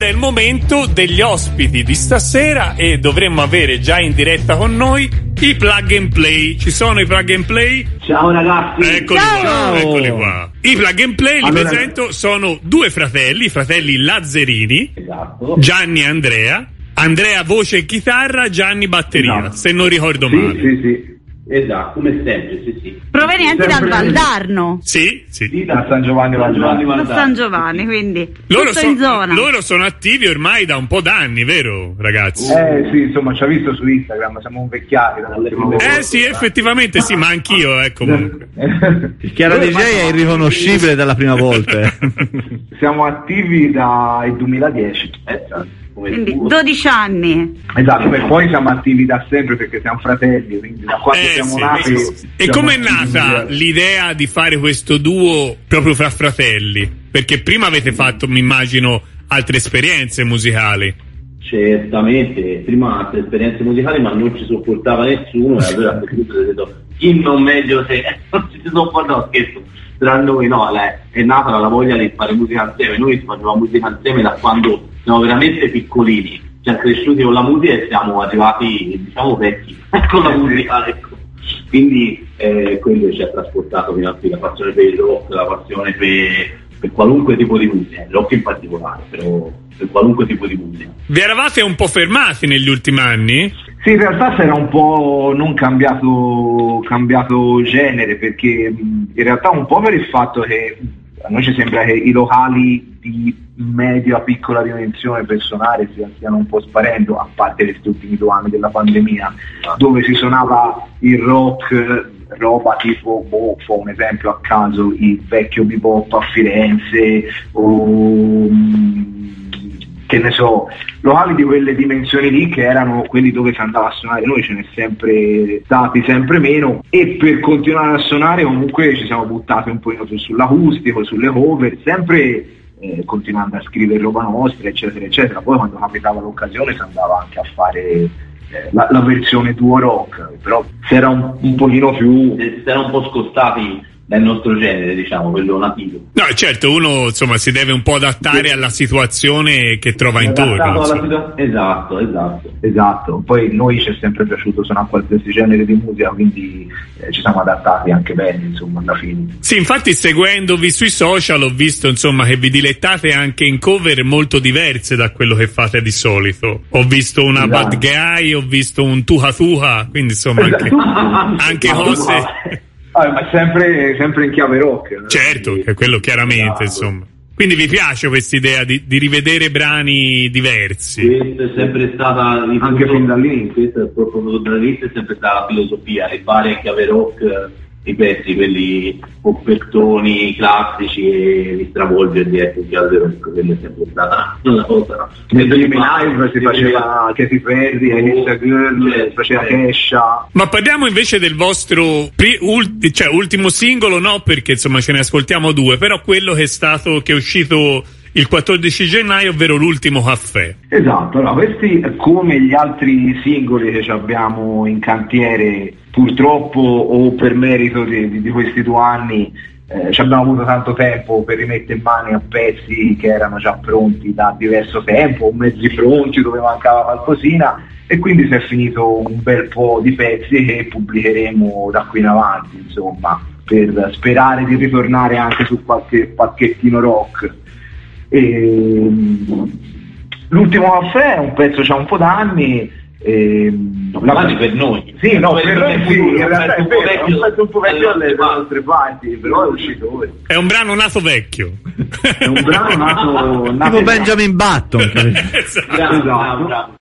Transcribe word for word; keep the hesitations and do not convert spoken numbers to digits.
è il momento degli ospiti di stasera e dovremmo avere già in diretta con noi i Plug and Play. Ci sono i Plug and Play? Ciao ragazzi. Eccoli Ciao. qua, eccoli qua. I Plug and Play li Allora... presento, sono due fratelli, i fratelli Lazzarini, Esatto. Gianni e Andrea. Andrea voce e chitarra, Gianni batteria, Esatto. se non ricordo Sì, male. sì, sì. Esatto, come sempre, sì, sì. Provenienti dal Sempre- Valdarno, Sì, sì. Sì, da San Giovanni Valdarno. da San Giovanni, quindi Loro, tutto so- in zona. loro sono attivi ormai da un po' d'anni, vero ragazzi? Eh sì, insomma, ci ha visto su Instagram, siamo invecchiati dall'ultima volta. Eh sì, effettivamente sì, ma anch'io, eh, comunque. Il Chiara D J è irriconoscibile dalla prima volta. eh. Siamo attivi dal duemiladieci. Esatto, come Quindi tu. dodici anni. Esatto, e poi siamo attivi da sempre perché siamo fratelli, quindi da quando Eh, siamo sì, nati. sì, sì. E siamo com'è attivi. nata l'idea di fare questo duo proprio fra fratelli? Perché prima avete fatto, mi immagino, altre esperienze musicali. Certamente, prima altre esperienze musicali, ma non ci sopportava nessuno, e allora a questo punto ho detto, chi non meglio se non ci sopportava, scherzo, tra noi no, la- è nata la voglia di fare musica insieme. Noi facevamo musica insieme da quando siamo veramente piccolini, siamo cresciuti con la musica e siamo arrivati, diciamo, vecchi con la musica, ecco. Quindi eh, quello ci ha trasportato fino a qui, la passione per il rock, la passione per, per qualunque tipo di musica, il rock in particolare, però per qualunque tipo di musica. Vi eravate un po' fermati negli ultimi anni? Sì, in realtà si era un po' non cambiato, cambiato genere, perché mh, in realtà un po' per il fatto che a noi ci sembra che i locali di media piccola dimensione per suonare si- stiano un po' sparendo, a parte questi ultimi due anni della pandemia, dove si suonava il rock, roba tipo, boh, fa un esempio a caso, il vecchio bebop a Firenze, o mh, che ne so, locali di quelle dimensioni lì che erano quelli dove si andava a suonare. Noi ce ne è sempre stati sempre meno, e per continuare a suonare comunque ci siamo buttati un po' sull'acustico, sulle cover, sempre eh, continuando a scrivere roba nostra, eccetera eccetera. Poi quando capitava l'occasione si andava anche a fare eh, la, la versione duo rock, però si era un, un pochino più... Si era un po' scostati dal nostro genere, diciamo, quello nativo. No, certo, uno insomma si deve un po' adattare alla situazione che trova intorno. Adattato alla insomma. situa- Esatto, esatto. Esatto, poi noi ci è sempre piaciuto suonare qualsiasi genere di musica, quindi eh, ci siamo adattati anche bene, insomma, alla fine. Sì, infatti seguendovi sui social ho visto insomma che vi dilettate anche in cover molto diverse da quello che fate di solito. Ho visto una Esatto. Bad Guy, ho visto un Tuha Tuha, quindi insomma anche, anche cose... Ah, ma sempre, sempre in chiave rock. no? Certo, che quello chiaramente Esatto. insomma. Quindi vi piace questa idea di, di rivedere brani diversi? Questa è sempre stata Anche fin dall'inizio. Questa è proprio dall'inizio, è sempre stata la filosofia, rifare in chiave rock i pezzi, quelli poppettoni classici, e li stravolgerli, ecco, in chiave rock. Quella è sempre stata una cosa. Nel duemila si faceva Katy Perry, Elisa Girl, si faceva Kesha. Ma parliamo invece del vostro pri- ulti- cioè, ultimo singolo, no, perché insomma ce ne ascoltiamo due, però quello che è stato, che è uscito il quattordici gennaio, ovvero l'ultimo caffè. Esatto, allora questi, come gli altri singoli che ci abbiamo in cantiere, purtroppo o per merito di, di, di questi due anni, eh, ci abbiamo avuto tanto tempo per rimettere in mano a pezzi che erano già pronti da diverso tempo, o mezzi pronti dove mancava qualcosina, e quindi si è finito un bel po' di pezzi che pubblicheremo da qui in avanti, insomma, per sperare di ritornare anche su qualche pacchettino rock. E, l'ultimo caffè è un pezzo che ha un po' d'anni. E, La mani per noi. Sì, no, per Per noi noi sì, futuro, in realtà è un po' vero, è un vecchio pezzo un po' vecchio dalle alle altre altre parti, però è uscito ora. È un brano nato vecchio. È un brano nato, nato Tipo Benjamin Button. Esatto. Bravo, Esatto. bravo, bravo.